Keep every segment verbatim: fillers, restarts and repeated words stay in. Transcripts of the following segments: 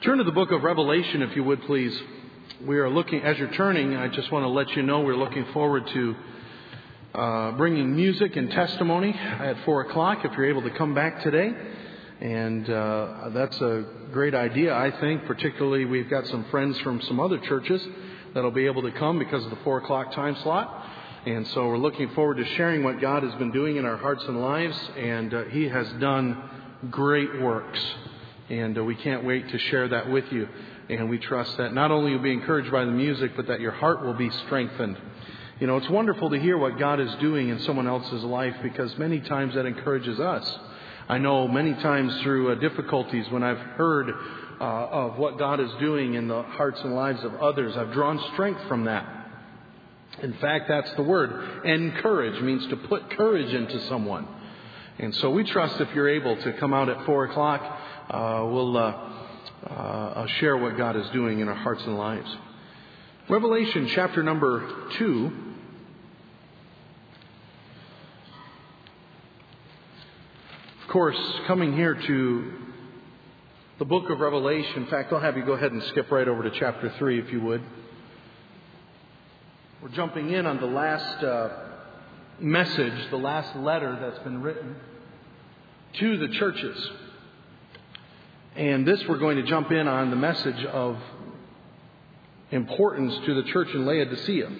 Turn to the book of Revelation, if you would, please. We are looking, as you're turning, I just want to let you know we're looking forward to uh, bringing music and testimony at four o'clock if you're able to come back today. And uh, that's a great idea, I think. Particularly, we've got some friends from some other churches that'll be able to come because of the four o'clock time slot. And so we're looking forward to sharing what God has been doing in our hearts and lives. And uh, He has done great works. And uh, we can't wait to share that with you. And we trust that not only you'll be encouraged by the music, but that your heart will be strengthened. You know, it's wonderful to hear what God is doing in someone else's life, because many times that encourages us. I know many times through uh, difficulties when I've heard uh, of what God is doing in the hearts and lives of others, I've drawn strength from that. In fact, that's the word. Encourage means to put courage into someone. And so we trust if you're able to come out at four o'clock, uh, we'll uh, uh, share what God is doing in our hearts and lives. Revelation chapter number two. Of course, coming here to the book of Revelation, in fact, I'll have you go ahead and skip right over to chapter three if you would. We're jumping in on the last uh, message, the last letter that's been written to the churches. And this we're going to jump in on the message of importance to the church in Laodicea.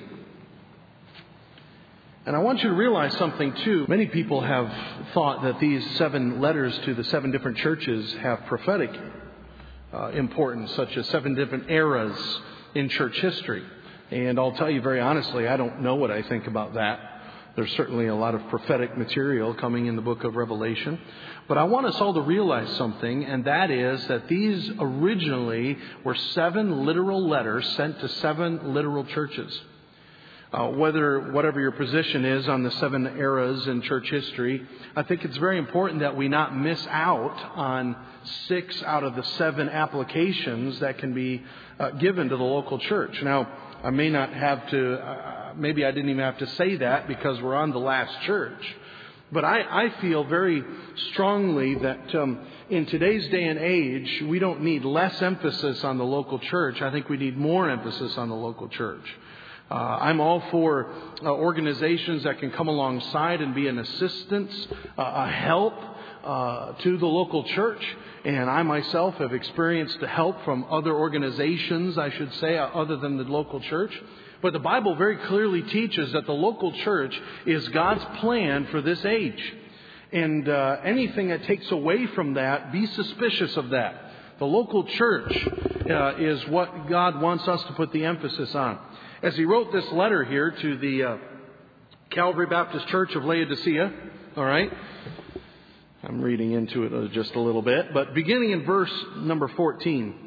And I want you to realize something too. Many people have thought that these seven letters to the seven different churches have prophetic uh, importance, such as seven different eras in church history. And I'll tell you very honestly, I don't know what I think about that. There's certainly a lot of prophetic material coming in the book of Revelation. But I want us all to realize something, and that is that these originally were seven literal letters sent to seven literal churches. Uh, whether whatever your position is on the seven eras in church history, I think it's very important that we not miss out on six out of the seven applications that can be uh, given to the local church. Now, I may not have to, uh, maybe I didn't even have to say that because we're on the last church. But I, I feel very strongly that um, in today's day and age, we don't need less emphasis on the local church. I think we need more emphasis on the local church. Uh, I'm all for uh, organizations that can come alongside and be an assistance, uh, a help uh, to the local church. And I myself have experienced help from other organizations, I should say, other than the local church. But the Bible very clearly teaches that the local church is God's plan for this age. And uh, anything that takes away from that, be suspicious of that. The local church uh, is what God wants us to put the emphasis on. As he wrote this letter here to the uh, Calvary Baptist Church of Laodicea, all right, I'm reading into it just a little bit, but beginning in verse number fourteen.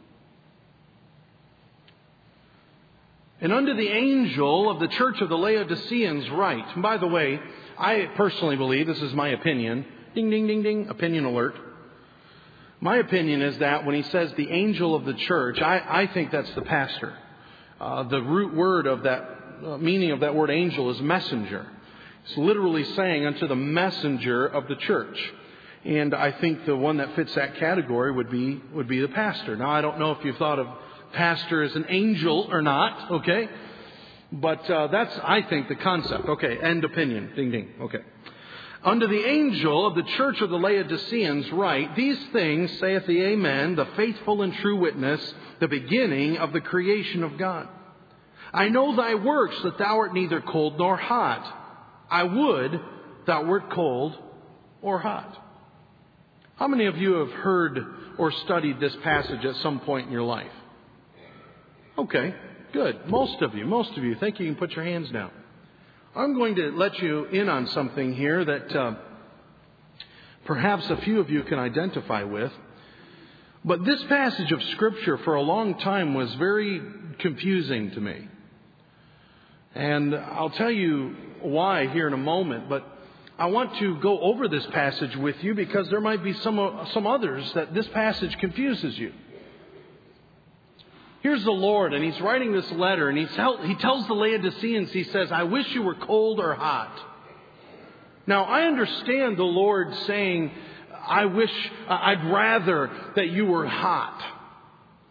And unto the angel of the church of the Laodiceans write. And by the way, I personally believe, this is my opinion, ding, ding, ding, ding, opinion alert. My opinion is that when he says the angel of the church, I, I think that's the pastor. Uh, the root word of that, uh, meaning of that word angel is messenger. It's literally saying unto the messenger of the church. And I think the one that fits that category would be, would be the pastor. Now, I don't know if you've thought of pastor as an angel or not, okay? But uh, that's, I think, the concept. Okay, end opinion. Ding, ding. Okay. Unto the angel of the church of the Laodiceans write, These things saith the Amen, the faithful and true witness, the beginning of the creation of God. I know thy works, that thou art neither cold nor hot. I would thou wert cold or hot. How many of you have heard or studied this passage at some point in your life? Okay, good. Most of you, most of you. Thank you. You can put your hands down. I'm going to let you in on something here that uh, perhaps a few of you can identify with. But this passage of Scripture for a long time was very confusing to me. And I'll tell you why here in a moment. But I want to go over this passage with you because there might be some, some others that this passage confuses you. Here's the Lord, and He's writing this letter, and he's tell, He tells the Laodiceans, He says, I wish you were cold or hot. Now, I understand the Lord saying, I wish, I'd rather that you were hot.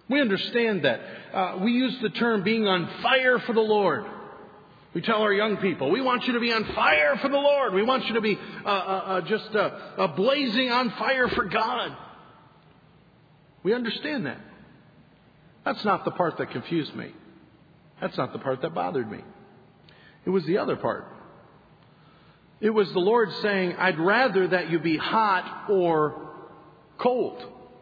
We understand that. Uh, we use the term being on fire for the Lord. We tell our young people, we want you to be on fire for the Lord. We want you to be uh, uh, uh, just uh, uh, blazing on fire for God. We understand that. That's not the part that confused me. That's not the part that bothered me. It was the other part. It was the Lord saying, I'd rather that you be hot or cold.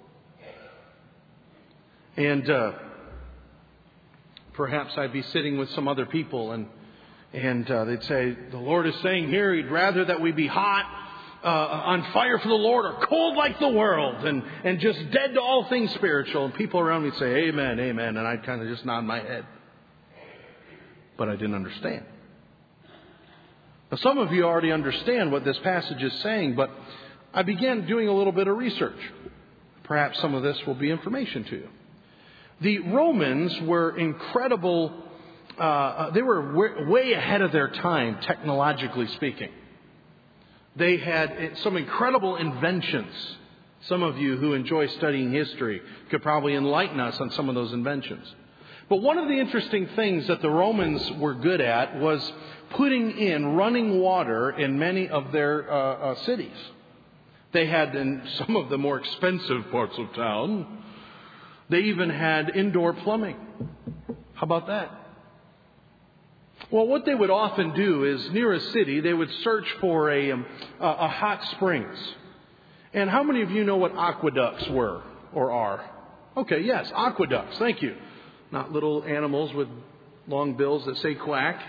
And uh, perhaps I'd be sitting with some other people and and uh, they'd say, the Lord is saying here, He'd rather that we be hot, uh, on fire for the Lord, or cold like the world, and, and just dead to all things spiritual. And people around me would say, amen, amen. And I'd kind of just nod my head. But I didn't understand. Now, some of you already understand what this passage is saying, but I began doing a little bit of research. Perhaps some of this will be information to you. The Romans were incredible, uh, they were way, way ahead of their time, technologically speaking. They had some incredible inventions. Some of you who enjoy studying history could probably enlighten us on some of those inventions. But one of the interesting things that the Romans were good at was putting in running water in many of their uh, uh, cities. They had, in some of the more expensive parts of town, they even had indoor plumbing. How about that? Well, what they would often do is, near a city, they would search for a, um, a, a hot springs. And how many of you know what aqueducts were or are? Okay, yes, aqueducts. Thank you. Not little animals with long bills that say quack.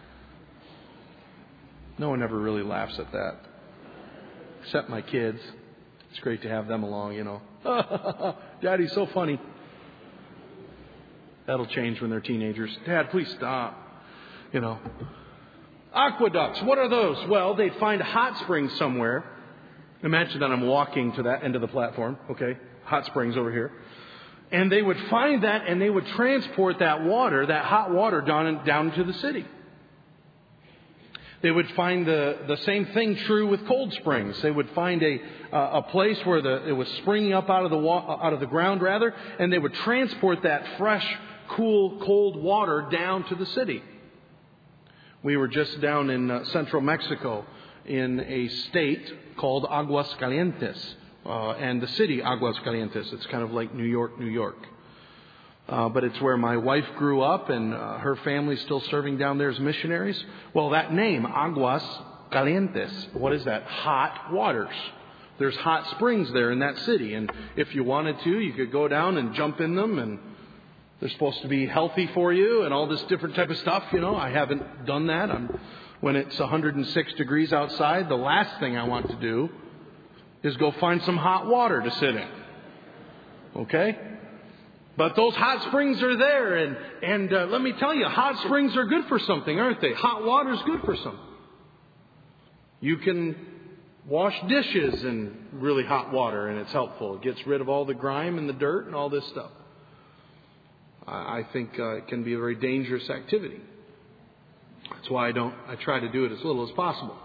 No one ever really laughs at that. Except my kids. It's great to have them along, you know. Daddy's so funny. That'll change when they're teenagers. Dad, please stop. You know. Aqueducts, what are those? Well, they'd find a hot spring somewhere. Imagine that I'm walking to that end of the platform. Okay, hot springs over here. And they would find that and they would transport that water, that hot water, down, down to the city. They would find the, the same thing true with cold springs. They would find a uh, a place where the, it was springing up out of the wa- out of the ground, rather, and they would transport that fresh, cool, cold water down to the city. We were just down in uh, central Mexico in a state called Aguascalientes, uh, and the city Aguascalientes. It's kind of like New York, New York. Uh, but it's where my wife grew up, and uh, her family's still serving down there as missionaries. Well, that name, Aguas Calientes, what is that? Hot waters. There's hot springs there in that city, and if you wanted to, you could go down and jump in them, and they're supposed to be healthy for you and all this different type of stuff. You know, I haven't done that. I'm, when it's one hundred six degrees outside, the last thing I want to do is go find some hot water to sit in. Okay? But those hot springs are there, and, and uh, let me tell you, hot springs are good for something, aren't they? Hot water is good for something. You can wash dishes in really hot water, and it's helpful. It gets rid of all the grime and the dirt and all this stuff. I, I think uh, it can be a very dangerous activity. That's why I don't. I try to do it as little as possible.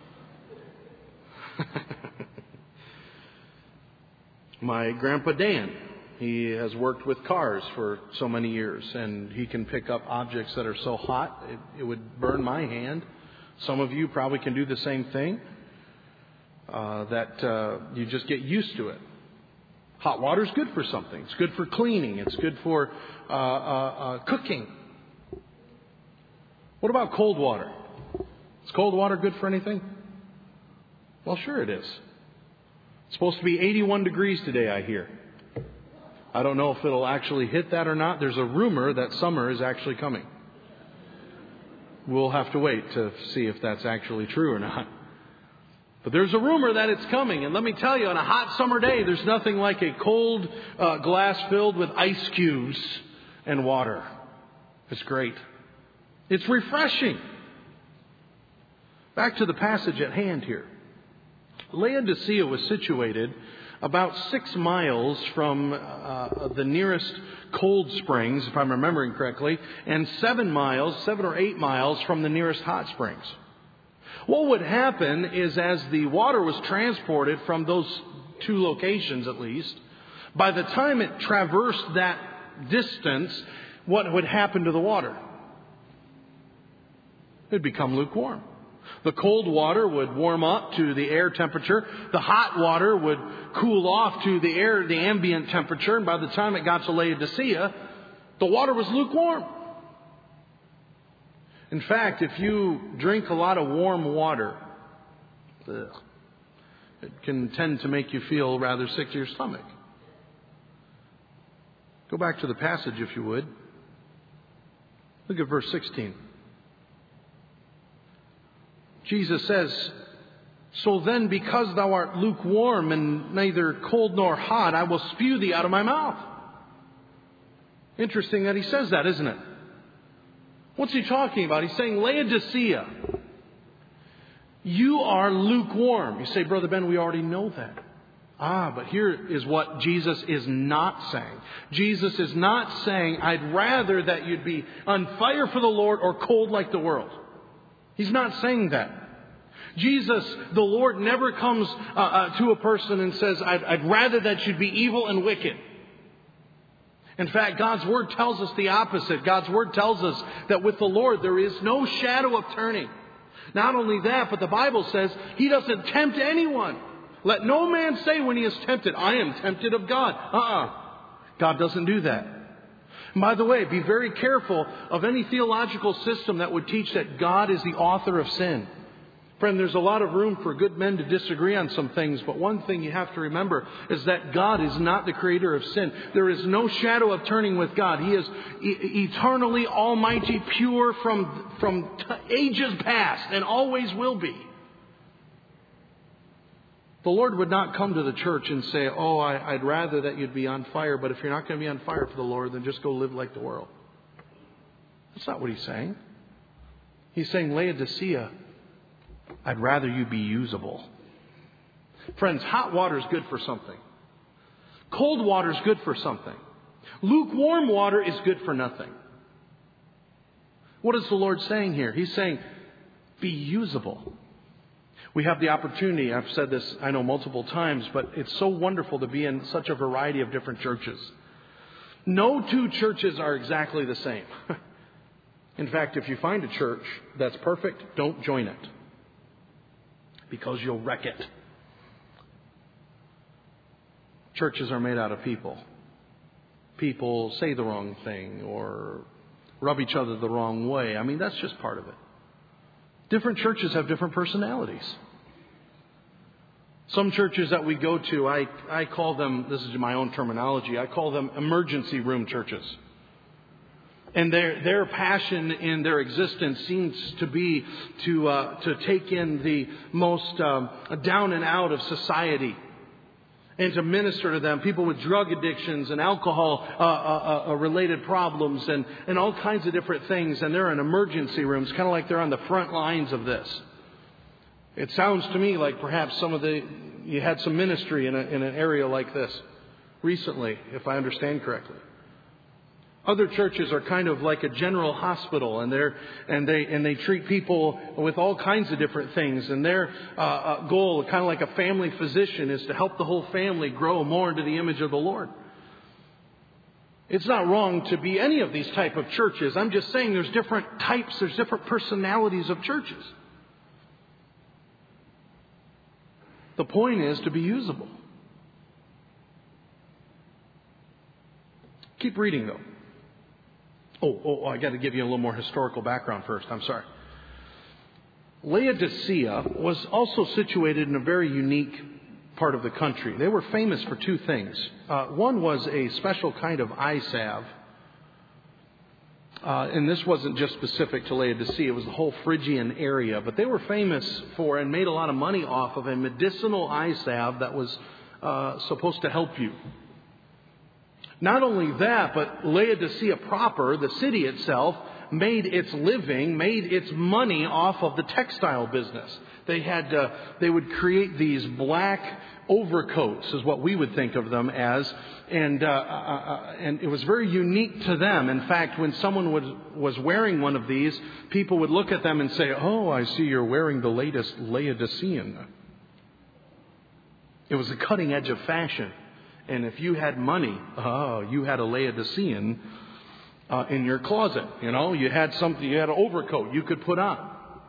My grandpa Dan, he has worked with cars for so many years, and he can pick up objects that are so hot, it, it would burn my hand. Some of you probably can do the same thing, uh, that uh, you just get used to it. Hot water is good for something. It's good for cleaning. It's good for uh, uh, uh, cooking. What about cold water? Is cold water good for anything? Well, sure it is. It's supposed to be eighty-one degrees today, I hear. I don't know if it'll actually hit that or not. There's a rumor that summer is actually coming. We'll have to wait to see if that's actually true or not. But there's a rumor that it's coming. And let me tell you, on a hot summer day, there's nothing like a cold uh, glass filled with ice cubes and water. It's great. It's refreshing. Back to the passage at hand here. Laodicea was situated about six miles from uh, the nearest cold springs, if I'm remembering correctly, and seven miles, seven or eight miles from the nearest hot springs. What would happen is, as the water was transported from those two locations at least, by the time it traversed that distance, what would happen to the water? It would become lukewarm. The cold water would warm up to the air temperature. The hot water would cool off to the air, the ambient temperature. And by the time it got to Laodicea, the water was lukewarm. In fact, if you drink a lot of warm water, ugh, it can tend to make you feel rather sick to your stomach. Go back to the passage, if you would. Look at verse sixteen. Jesus says, "So then, because thou art lukewarm and neither cold nor hot, I will spew thee out of my mouth." Interesting that he says that, isn't it? What's he talking about? He's saying, Laodicea, you are lukewarm. You say, Brother Ben, we already know that. Ah, but here is what Jesus is not saying. Jesus is not saying, I'd rather that you'd be on fire for the Lord or cold like the world. He's not saying that. Jesus, the Lord, never comes uh, uh, to a person and says, I'd, I'd rather that you'd be evil and wicked. In fact, God's Word tells us the opposite. God's Word tells us that with the Lord there is no shadow of turning. Not only that, but the Bible says He doesn't tempt anyone. Let no man say when he is tempted, I am tempted of God. Uh-uh. God doesn't do that. And by the way, be very careful of any theological system that would teach that God is the author of sin. Friend, there's a lot of room for good men to disagree on some things, but one thing you have to remember is that God is not the creator of sin. There is no shadow of turning with God. He is e- eternally almighty, pure from, from t- ages past, and always will be. The Lord would not come to the church and say, oh, I, I'd rather that you'd be on fire, but if you're not going to be on fire for the Lord, then just go live like the world. That's not what He's saying. He's saying, Laodicea, I'd rather you be usable. Friends, hot water is good for something. Cold water is good for something. Lukewarm water is good for nothing. What is the Lord saying here? He's saying, be usable. We have the opportunity, I've said this, I know, multiple times, but it's so wonderful to be in such a variety of different churches. No two churches are exactly the same. In fact, if you find a church that's perfect, don't join it, because you'll wreck it. Churches are made out of people. People say the wrong thing or rub each other the wrong way. I mean, that's just part of it. Different churches have different personalities. Some churches that we go to, I, I call them, this is my own terminology, I call them emergency room churches. And their their passion in their existence seems to be to uh, to take in the most um, down and out of society and to minister to them. People with drug addictions and alcohol uh, uh, uh, related problems and, and all kinds of different things. And they're in emergency rooms, kind of like they're on the front lines of this. It sounds to me like perhaps some of the you had some ministry in a, in an area like this recently, if I understand correctly. Other churches are kind of like a general hospital, and they're and they and they treat people with all kinds of different things. And their uh, uh, goal, kind of like a family physician, is to help the whole family grow more into the image of the Lord. It's not wrong to be any of these type of churches. I'm just saying there's different types, there's different personalities of churches. The point is to be usable. Keep reading though. Oh, oh, I got to give you a little more historical background first. I'm sorry. Laodicea was also situated in a very unique part of the country. They were famous for two things. Uh, one was a special kind of eye salve. Uh, and this wasn't just specific to Laodicea. It was the whole Phrygian area. But they were famous for and made a lot of money off of a medicinal eye salve that was uh, supposed to help you. Not only that, but Laodicea proper, the city itself, made its living, made its money off of the textile business. They had, uh, they would create these black overcoats, is what we would think of them as, and uh, uh, and it was very unique to them. In fact, when someone was was wearing one of these, people would look at them and say, "Oh, I see you're wearing the latest Laodicean." It was the cutting edge of fashion. And if you had money, oh, you had a Laodicean uh, in your closet. You know, you had something, you had an overcoat you could put on.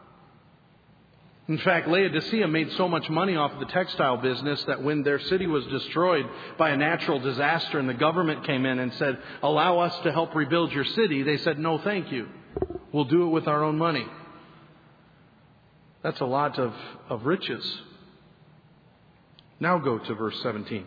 In fact, Laodicea made so much money off of the textile business that when their city was destroyed by a natural disaster and the government came in and said, allow us to help rebuild your city, they said, no, thank you. We'll do it with our own money. That's a lot of, of riches. Now go to verse seventeen.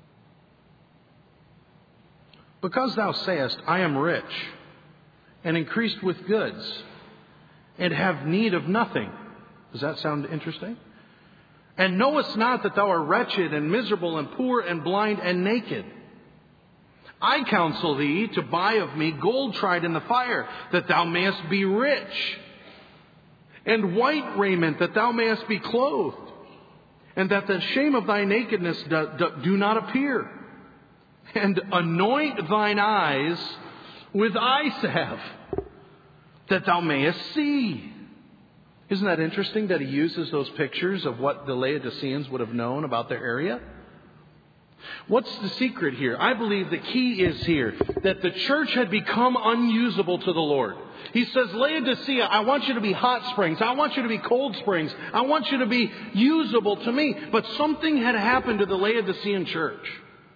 Because thou sayest, I am rich, and increased with goods, and have need of nothing. Does that sound interesting? And knowest not that thou art wretched, and miserable, and poor, and blind, and naked. I counsel thee to buy of me gold tried in the fire, that thou mayest be rich, and white raiment, that thou mayest be clothed, and that the shame of thy nakedness do, do, do not appear. And anoint thine eyes with eye salve, that thou mayest see. Isn't that interesting that he uses those pictures of what the Laodiceans would have known about their area? What's the secret here? I believe the key is here, that the church had become unusable to the Lord. He says, Laodicea, I want you to be hot springs. I want you to be cold springs. I want you to be usable to me. But something had happened to the Laodicean church.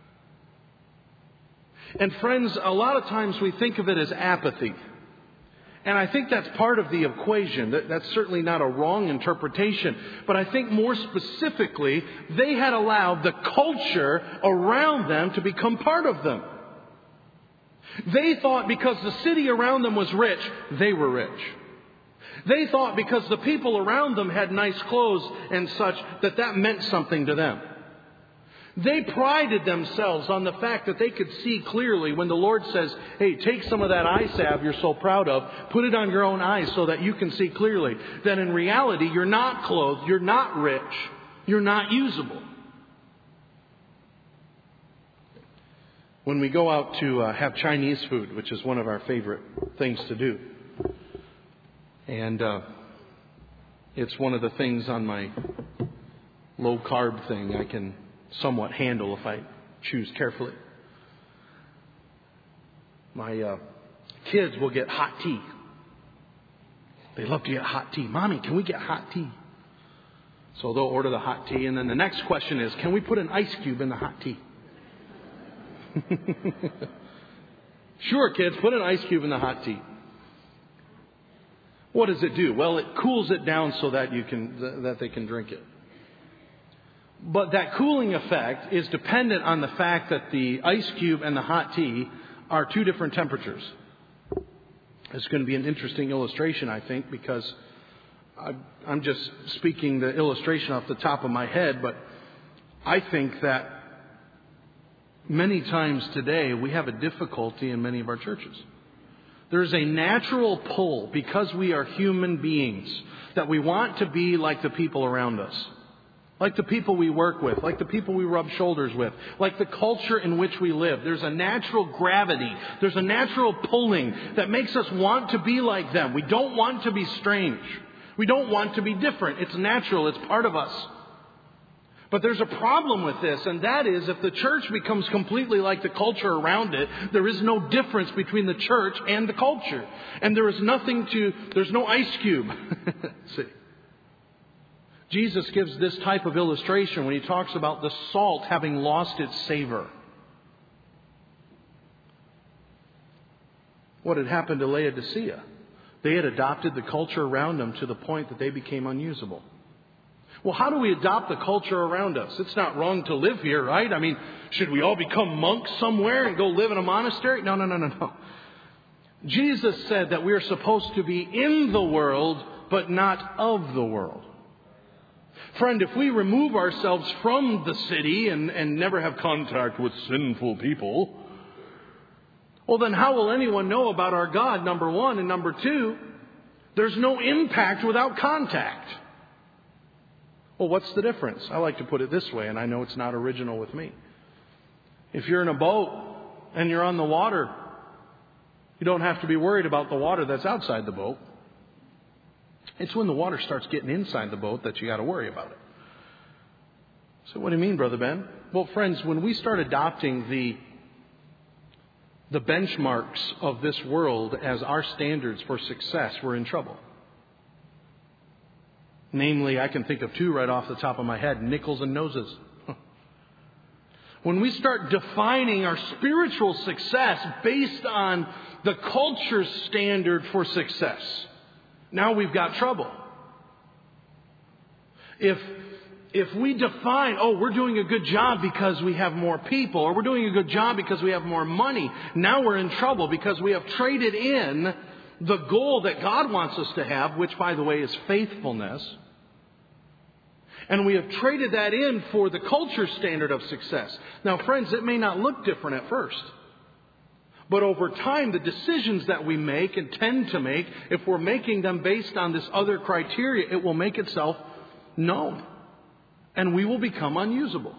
And friends, a lot of times we think of it as apathy. And I think that's part of the equation. That, that's certainly not a wrong interpretation. But I think more specifically, they had allowed the culture around them to become part of them. They thought because the city around them was rich, they were rich. They thought because the people around them had nice clothes and such, that that meant something to them. They prided themselves on the fact that they could see clearly when the Lord says, hey, take some of that eye salve you're so proud of, put it on your own eyes so that you can see clearly. That in reality, you're not clothed, you're not rich, you're not usable. When we go out to uh, have Chinese food, which is one of our favorite things to do, and uh, it's one of the things on my low carb thing I can somewhat handle if I choose carefully. My uh, kids will get hot tea. They love to get hot tea. Mommy, can we get hot tea? So they'll order the hot tea, and then the next question is, can we put an ice cube in the hot tea? Sure, kids, put an ice cube in the hot tea. What does it do? Well, it cools it down so that you can that they can drink it. But that cooling effect is dependent on the fact that the ice cube and the hot tea are two different temperatures. It's going to be an interesting illustration, I think, because I'm just speaking the illustration off the top of my head, but I think that many times today we have a difficulty in many of our churches. There's a natural pull, because we are human beings, that we want to be like the people around us. Like the people we work with, like the people we rub shoulders with, like the culture in which we live. There's a natural gravity. There's a natural pulling that makes us want to be like them. We don't want to be strange. We don't want to be different. It's natural. It's part of us. But there's a problem with this, and that is if the church becomes completely like the culture around it, there is no difference between the church and the culture. And there is nothing to, there's no ice cube. See? Jesus gives this type of illustration when he talks about the salt having lost its savor. What had happened to Laodicea? They had adopted the culture around them to the point that they became unusable. Well, how do we adopt the culture around us? It's not wrong to live here, right? I mean, should we all become monks somewhere and go live in a monastery? No, no, no, no, no. Jesus said that we are supposed to be in the world, but not of the world. Friend, if we remove ourselves from the city and, and never have contact with sinful people, well, then how will anyone know about our God, number one? And number two, there's no impact without contact. Well, what's the difference? I like to put it this way, and I know it's not original with me. If you're in a boat and you're on the water, you don't have to be worried about the water that's outside the boat. It's when the water starts getting inside the boat that you got to worry about it. So what do you mean, Brother Ben? Well, friends, when we start adopting the the benchmarks of this world as our standards for success, we're in trouble. Namely, I can think of two right off the top of my head, nickels and noses. When we start defining our spiritual success based on the culture's standard for success, now we've got trouble. If If we define, oh, we're doing a good job because we have more people, or we're doing a good job because we have more money, now we're in trouble because we have traded in the goal that God wants us to have, which, by the way, is faithfulness. And we have traded that in for the culture standard of success. Now, friends, it may not look different at first. But over time, the decisions that we make and tend to make, if we're making them based on this other criteria, it will make itself known. And we will become unusable.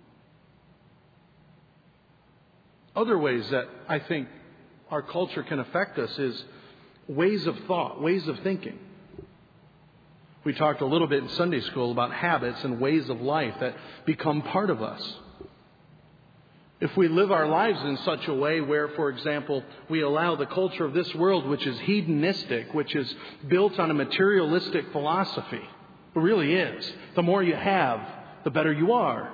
Other ways that I think our culture can affect us is ways of thought, ways of thinking. We talked a little bit in Sunday school about habits and ways of life that become part of us. If we live our lives in such a way where, for example, we allow the culture of this world, which is hedonistic, which is built on a materialistic philosophy, it really is. The more you have, the better you are.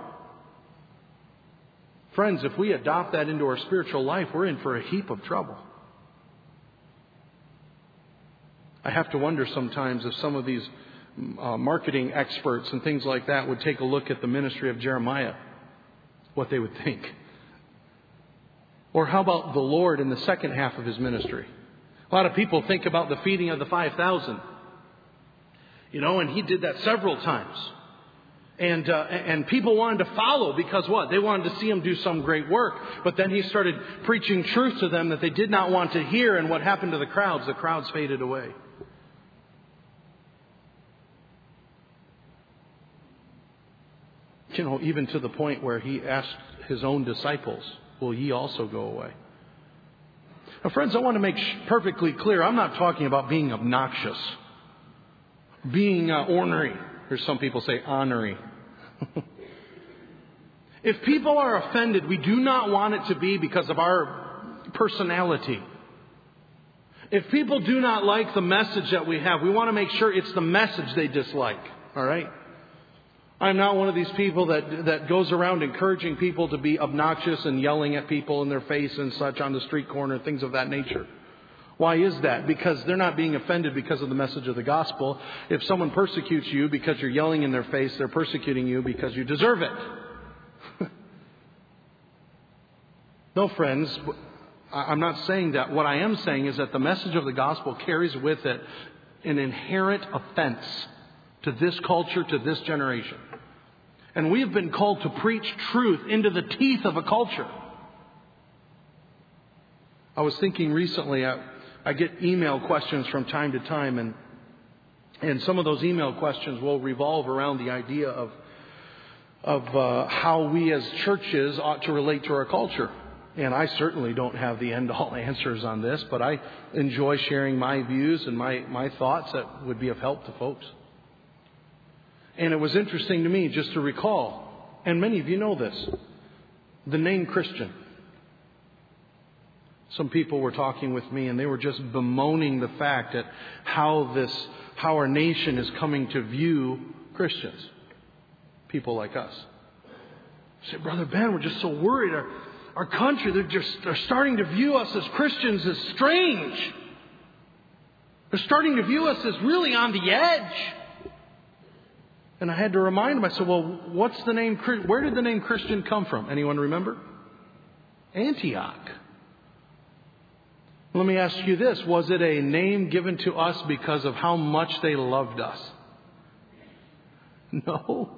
Friends, if we adopt that into our spiritual life, we're in for a heap of trouble. I have to wonder sometimes if some of these uh, marketing experts and things like that would take a look at the ministry of Jeremiah, what they would think. Or how about the Lord in the second half of His ministry? A lot of people think about the feeding of the five thousand. You know, and He did that several times. And uh, and people wanted to follow because what? They wanted to see Him do some great work. But then He started preaching truth to them that they did not want to hear. And what happened to the crowds? The crowds faded away. You know, even to the point where He asked His own disciples, will ye also go away? Now, friends, I want to make perfectly clear, I'm not talking about being obnoxious. Being uh, ornery, or some people say honorary. If people are offended, we do not want it to be because of our personality. If people do not like the message that we have, we want to make sure it's the message they dislike. All right? I'm not one of these people that that goes around encouraging people to be obnoxious and yelling at people in their face and such on the street corner, things of that nature. Why is that? Because they're not being offended because of the message of the gospel. If someone persecutes you because you're yelling in their face, they're persecuting you because you deserve it. No, friends, I'm not saying that. What I am saying is that the message of the gospel carries with it an inherent offense to this culture, to this generation. And we have been called to preach truth into the teeth of a culture. I was thinking recently, I, I get email questions from time to time, and and some of those email questions will revolve around the idea of of uh, how we as churches ought to relate to our culture. And I certainly don't have the end-all answers on this, but I enjoy sharing my views and my, my thoughts that would be of help to folks. And it was interesting to me just to recall, and many of you know this, the name Christian. Some people were talking with me and they were just bemoaning the fact that how this, how our nation is coming to view Christians, people like us. I said, Brother Ben, we're just so worried. Our, our country, they're just they're starting to view us as Christians as strange. They're starting to view us as really on the edge. And I had to remind them, I said, well, what's the name, where did the name Christian come from? Anyone remember? Antioch. Let me ask you this. Was it a name given to us because of how much they loved us? No.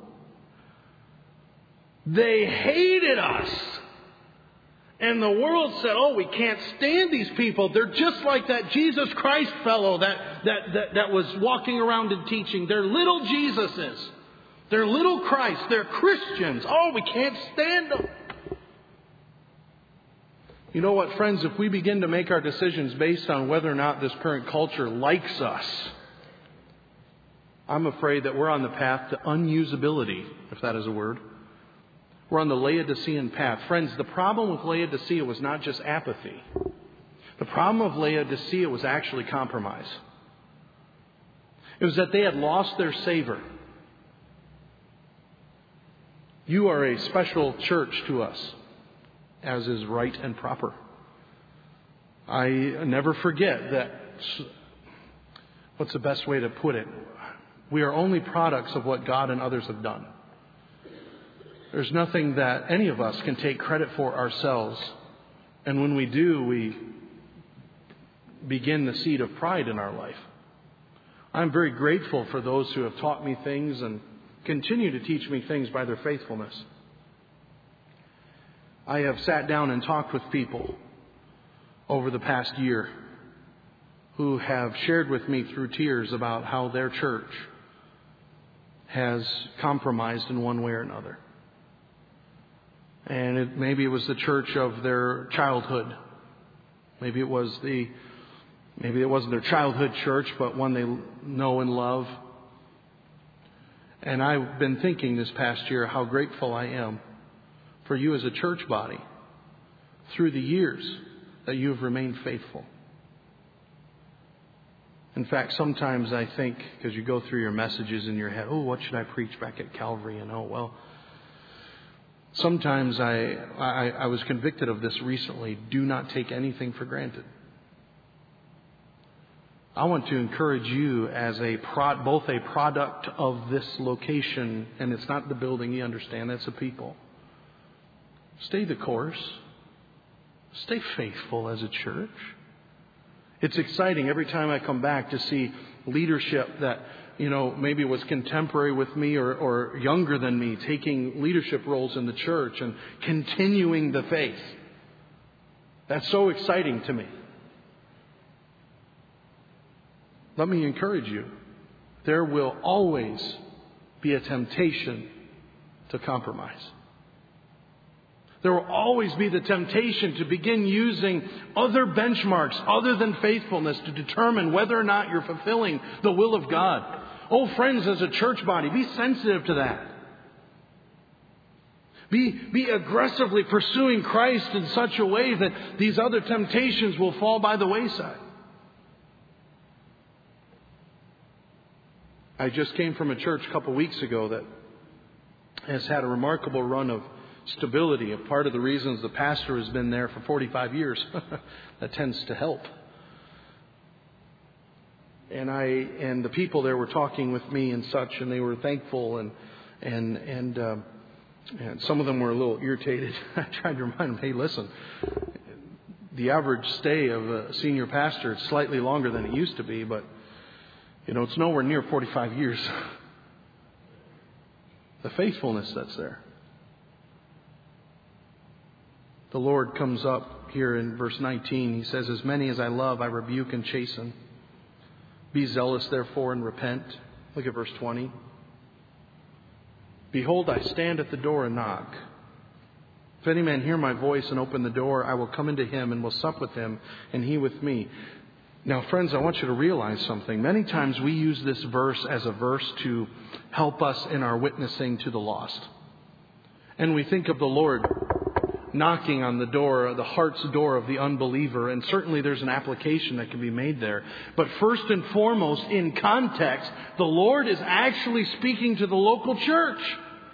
They hated us. And the world said, oh, we can't stand these people. They're just like that Jesus Christ fellow that, that, that, that was walking around and teaching. They're little Jesuses. They're little Christ. They're Christians. Oh, we can't stand them. You know what, friends? If we begin to make our decisions based on whether or not this current culture likes us, I'm afraid that we're on the path to unusability, if that is a word. We're on the Laodicean path. Friends, the problem with Laodicea was not just apathy. The problem of Laodicea was actually compromise. It was that they had lost their savor. You are a special church to us, as is right and proper. I never forget that, what's the best way to put it? We are only products of what God and others have done. There's nothing that any of us can take credit for ourselves. And when we do, we begin the seed of pride in our life. I'm very grateful for those who have taught me things and continue to teach me things by their faithfulness. I have sat down and talked with people over the past year who have shared with me through tears about how their church has compromised in one way or another. And it, maybe it was the church of their childhood. Maybe it was the, maybe it wasn't their childhood church, but one they know and love. And I've been thinking this past year how grateful I am for you as a church body through the years that you have remained faithful. In fact, sometimes I think, because you go through your messages in your head, oh, what should I preach back at Calvary? And oh, well, sometimes I, I, I was convicted of this recently. Do not take anything for granted. I want to encourage you as a pro, both a product of this location, and it's not the building, you understand, that's the people. Stay the course. Stay faithful as a church. It's exciting every time I come back to see leadership that, you know, maybe was contemporary with me or, or younger than me, taking leadership roles in the church and continuing the faith. That's so exciting to me. Let me encourage you. There will always be a temptation to compromise. There will always be the temptation to begin using other benchmarks other than faithfulness to determine whether or not you're fulfilling the will of God. Oh, friends, as a church body, be sensitive to that. Be, be aggressively pursuing Christ in such a way that these other temptations will fall by the wayside. I just came from a church a couple weeks ago that has had a remarkable run of stability. A part of the reasons the pastor has been there for forty-five years. That tends to help. And I and the people there were talking with me and such, and they were thankful, and and and uh, and some of them were a little irritated. I tried to remind them, hey, listen, the average stay of a senior pastor is slightly longer than it used to be, but you know, it's nowhere near forty-five years. The faithfulness that's there. The Lord comes up here in verse nineteen. He says, as many as I love, I rebuke and chasten. Be zealous, therefore, and repent. Look at verse twenty. Behold, I stand at the door and knock. If any man hear my voice and open the door, I will come into him and will sup with him, and he with me. Now, friends, I want you to realize something. Many times we use this verse as a verse to help us in our witnessing to the lost. And we think of the Lord knocking on the door, the heart's door of the unbeliever. And certainly there's an application that can be made there. But first and foremost, in context, the Lord is actually speaking to the local church.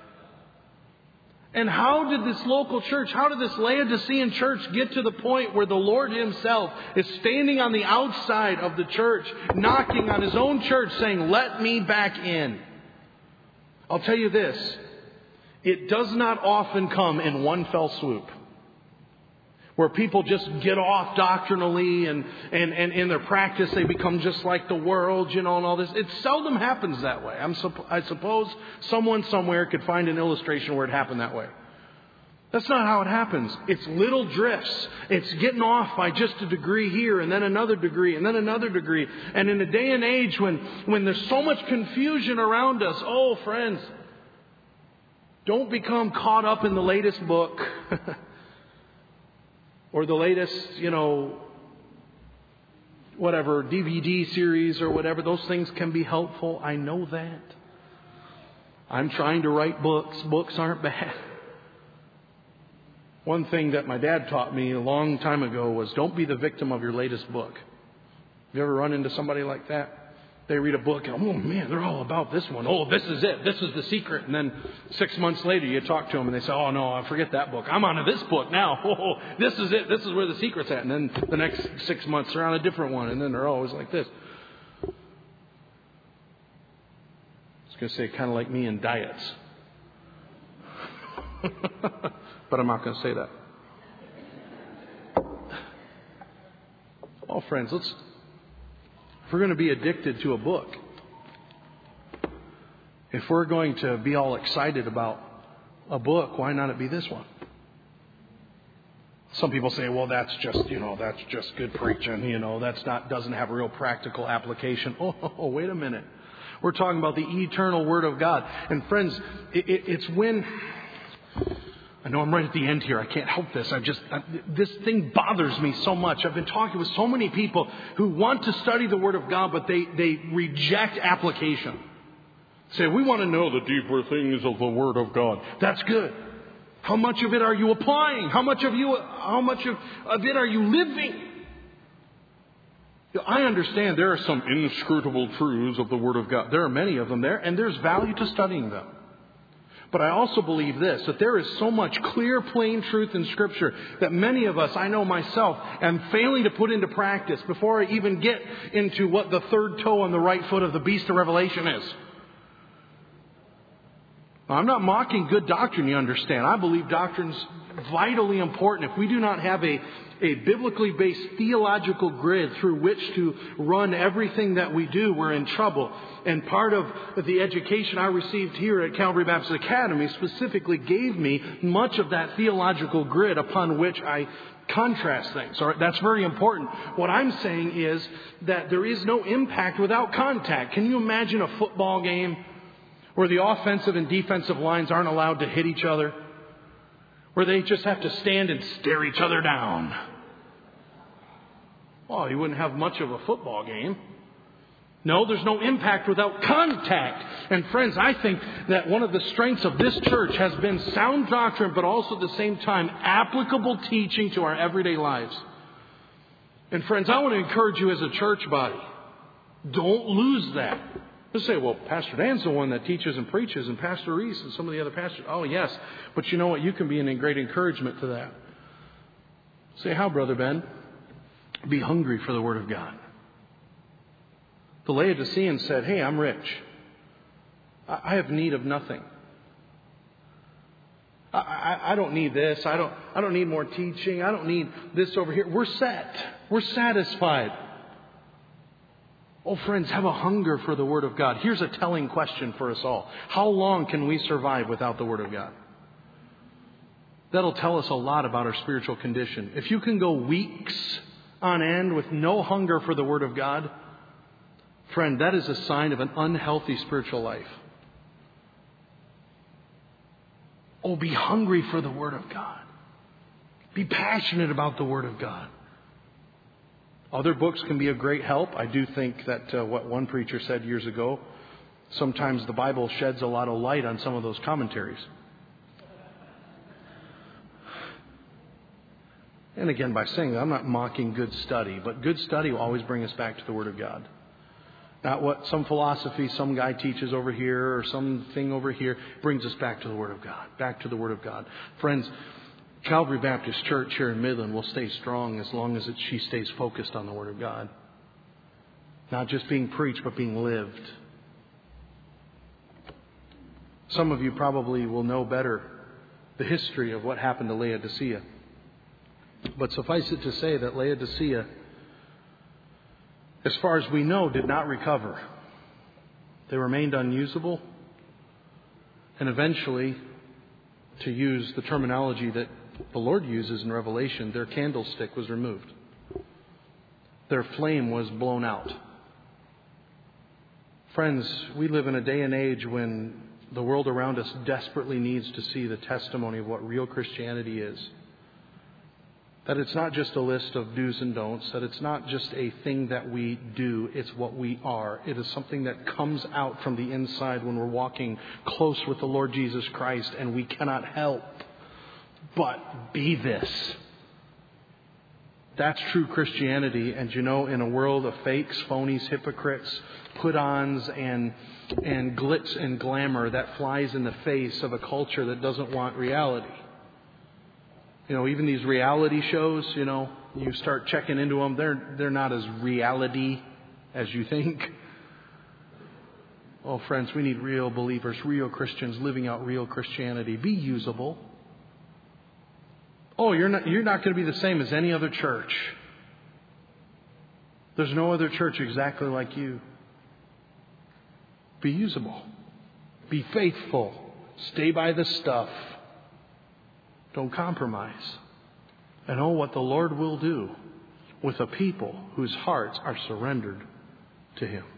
And how did this local church, how did this Laodicean church get to the point where the Lord Himself is standing on the outside of the church, knocking on His own church, saying, let me back in? I'll tell you this. It does not often come in one fell swoop, where people just get off doctrinally and, and, and in their practice they become just like the world, you know, and all this. It seldom happens that way. I'm supp- I suppose someone somewhere could find an illustration where it happened that way. That's not how it happens. It's little drifts. It's getting off by just a degree here and then another degree and then another degree. And in a day and age when, when there's so much confusion around us, oh, friends, don't become caught up in the latest book or the latest, you know, whatever, D V D series or whatever. Those things can be helpful. I know that. I'm trying to write books. Books aren't bad. One thing that my dad taught me a long time ago was don't be the victim of your latest book. Have you ever run into somebody like that? They read a book and, oh man, they're all about this one. Oh, this is it. This is the secret. And then six months later you talk to them and they say, oh no, I forget that book. I'm on to this book now. Oh, this is it. This is where the secret's at. And then the next six months they're on a different one. And then they're always like this. I was going to say kind of like me in diets. But I'm not going to say that. Oh, friends, let's... If we're going to be addicted to a book, if we're going to be all excited about a book, why not it be this one? Some people say, well, that's just, you know, that's just good preaching, you know, that's not, doesn't have real practical application. Oh, oh, oh wait a minute. We're talking about the eternal Word of God. And friends, it, it, it's when... I know I'm right at the end here. I can't help this. I just, I, this thing bothers me so much. I've been talking with so many people who want to study the Word of God, but they, they reject application. Say, we want to know the deeper things of the Word of God. That's good. How much of it are you applying? How much of you, how much of, of it are you living? I understand there are some inscrutable truths of the Word of God. There are many of them there, and there's value to studying them. But I also believe this, that there is so much clear, plain truth in Scripture that many of us, I know myself, am failing to put into practice before I even get into what the third toe on the right foot of the beast of Revelation is. Now, I'm not mocking good doctrine, you understand. I believe doctrine's vitally important. If we do not have a, a biblically based theological grid through which to run everything that we do, we're in trouble. And part of the education I received here at Calvary Baptist Academy specifically gave me much of that theological grid upon which I contrast things. All right, that's very important. What I'm saying is that there is no impact without contact. Can you imagine a football game where the offensive and defensive lines aren't allowed to hit each other? Where they just have to stand and stare each other down? Well, you wouldn't have much of a football game. No, there's no impact without contact. And friends, I think that one of the strengths of this church has been sound doctrine, but also at the same time applicable teaching to our everyday lives. And friends, I want to encourage you as a church body, don't lose that. Let's say, well, Pastor Dan's the one that teaches and preaches, and Pastor Reese and some of the other pastors. Oh, yes. But you know what? You can be a great encouragement to that. Say, how, Brother Ben? Be hungry for the Word of God. The Laodiceans said, hey, I'm rich. I have need of nothing. I, I, I don't need this. I don't, I don't need more teaching. I don't need this over here. We're set. We're satisfied. Oh, friends, have a hunger for the Word of God. Here's a telling question for us all. How long can we survive without the Word of God? That'll tell us a lot about our spiritual condition. If you can go weeks on end with no hunger for the Word of God, friend, that is a sign of an unhealthy spiritual life. Oh, be hungry for the Word of God. Be passionate about the Word of God. Other books can be a great help. I do think that uh, what one preacher said years ago, sometimes the Bible sheds a lot of light on some of those commentaries. And again, by saying that, I'm not mocking good study, but good study will always bring us back to the Word of God. Not what some philosophy some guy teaches over here or something over here brings us back to the Word of God, back to the Word of God. Friends, Calvary Baptist Church here in Midland will stay strong as long as it, she stays focused on the Word of God. Not just being preached, but being lived. Some of you probably will know better the history of what happened to Laodicea. But suffice it to say that Laodicea, as far as we know, did not recover. They remained unusable. And eventually, to use the terminology that the Lord uses in Revelation, their candlestick was removed. Their flame was blown out. Friends, we live in a day and age when the world around us desperately needs to see the testimony of what real Christianity is. That it's not just a list of do's and don'ts. That it's not just a thing that we do. It's what we are. It is something that comes out from the inside when we're walking close with the Lord Jesus Christ, and we cannot help but be this. That's true Christianity. And you know, in a world of fakes, phonies, hypocrites, put-ons, and and glitz and glamour that flies in the face of a culture that doesn't want reality. You know, even these reality shows, you know, you start checking into them, they're they're not as reality as you think. Oh, friends, we need real believers, real Christians living out real Christianity. Be usable. Oh, you're not you're not going to be the same as any other church. There's no other church exactly like you. Be usable. Be faithful. Stay by the stuff. Don't compromise. And oh, what the Lord will do with a people whose hearts are surrendered to Him.